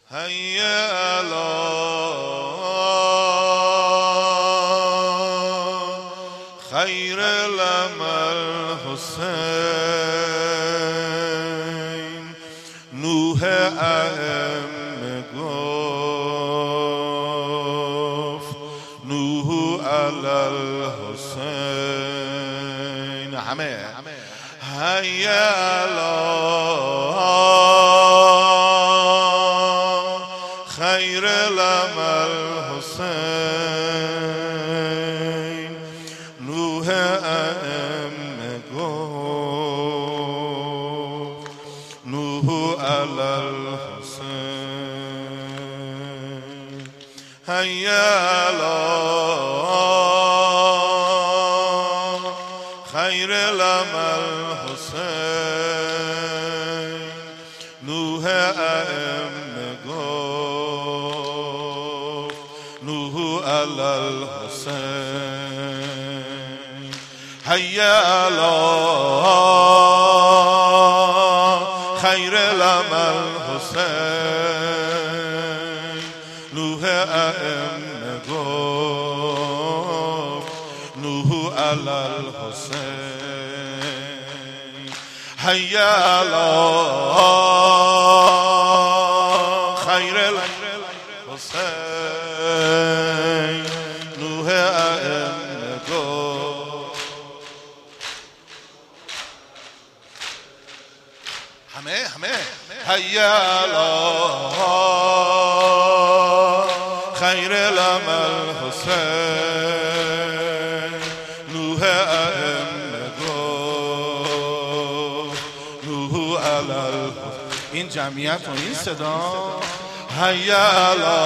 هيا على خير الأمل حسين نوح ائمه گفت نوح علی الحسین همه هيا على خير الأمل حسين نوح ائمه گفت نوح علی الحسین هيا على خير الأمل حسين نوح ائمه گفت نوح علی الحسین هيا على خير الأمل حسين نوح ائمه گفت نوح علی الحسین هيا على خير الحسين نوح ائمه گفت همه هيا على خير الأمل حسين نوح ائمه گفت نوح علی الحسین. این جمعیت و این صدا هيا على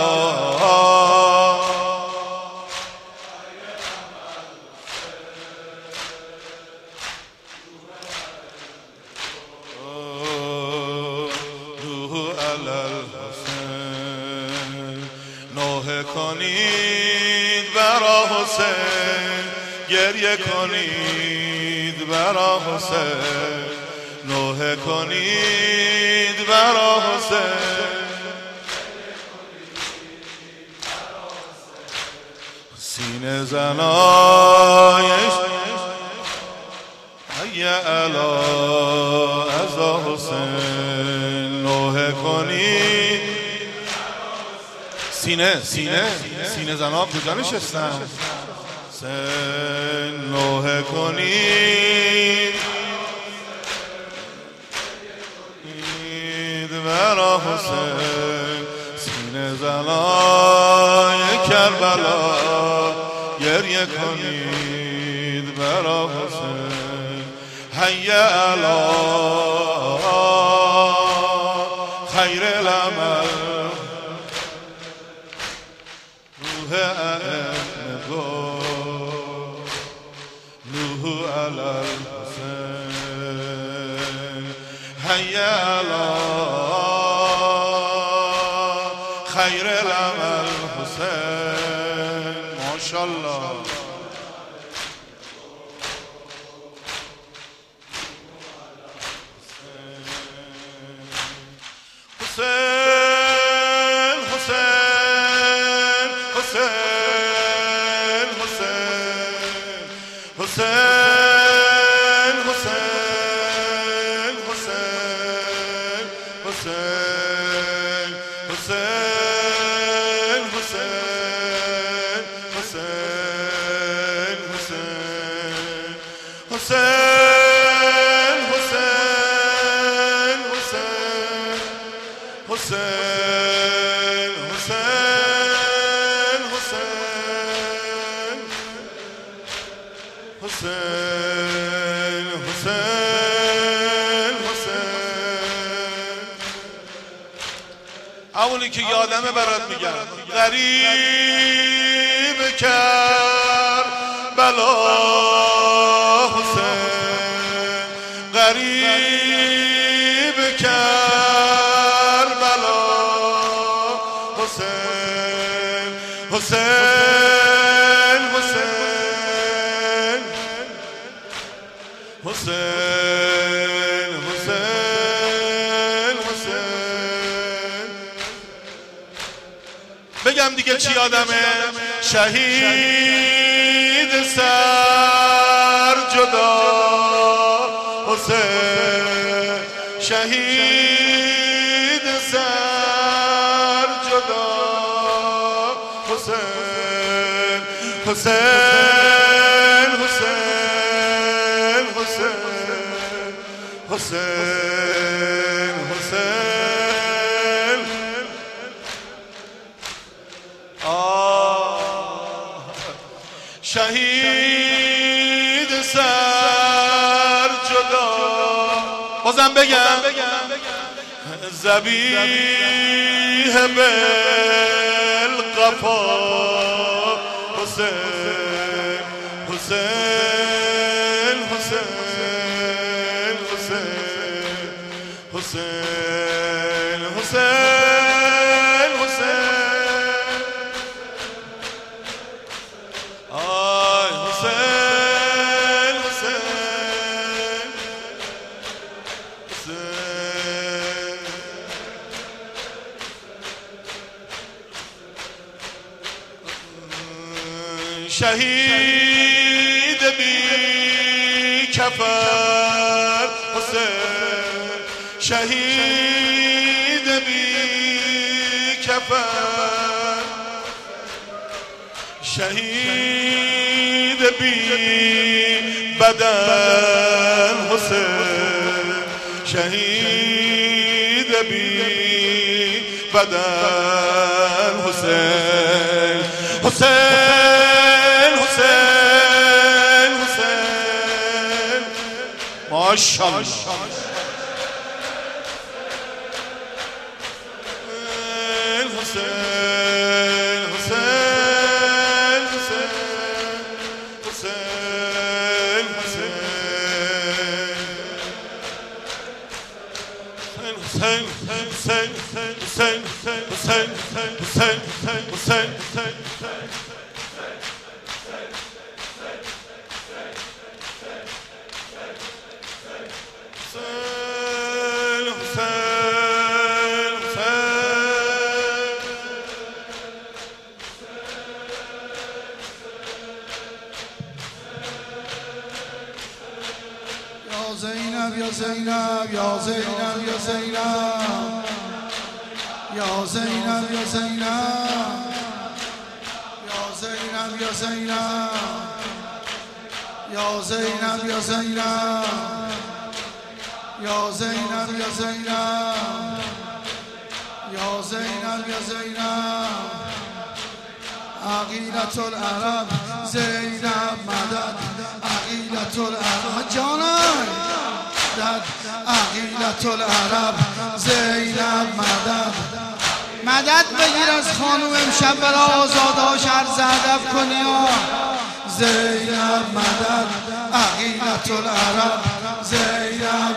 نوحه کنید برا حسین گریه کنید برا حسین نوحه کنید برا حسین سینه زنایش هيا على عزا حسین نوحه کنید سینه زنها کجا نشستن نوحه کنید برا حسین سینه زنهای کربلا گریه کنید برا حسین هيا على خير الأمل نوح ائمه گفت نوح علی الحسین هيا على خير الأمل حسین ماشاءالله حسین حسین حسین حسین حسین حسین حسین حسین حسین حسین حسین حسین حسین حسین حسین حسین حسین حسین حسین اونی که یادمه برات میگم غریب کربلا حسین غریب کربلا حسین حسین حسین حسین حسین حسین بگم دیگه چی آدمه؟ شهید سر جدا حسین، شهید سر جدا حسین، حسین حسین حسین حسین حسین. شهید سر جدا، بازم بگم ذبیح بالقفا حسین، حسین حسین حسین حسین حسین حسین. آی حسین حسین حسین. شهید بی کفر حسین، شهید بی کفر، شهید بی بدن حسین، شهید بی بدن حسین، حسین حسین حسین. ماشاءالله. حسین حسین حسین حسین حسین حسین حسین حسین حسین حسین. زینب یا زینب یا زینب یا زینب یا زینب یا زینب یا زینب یا زینب یا زینب یا زینب یا زینب یا زینب یا زینب یا زینب. عقیلة العرب زینب مدد، عقیلة العرب جانم مدد، عقیلة العرب زینب مدد. مدد بگیر از خانوم امشب برا آزادهاش عرض ادب کنی. زینب مدد، عقیلة العرب زینب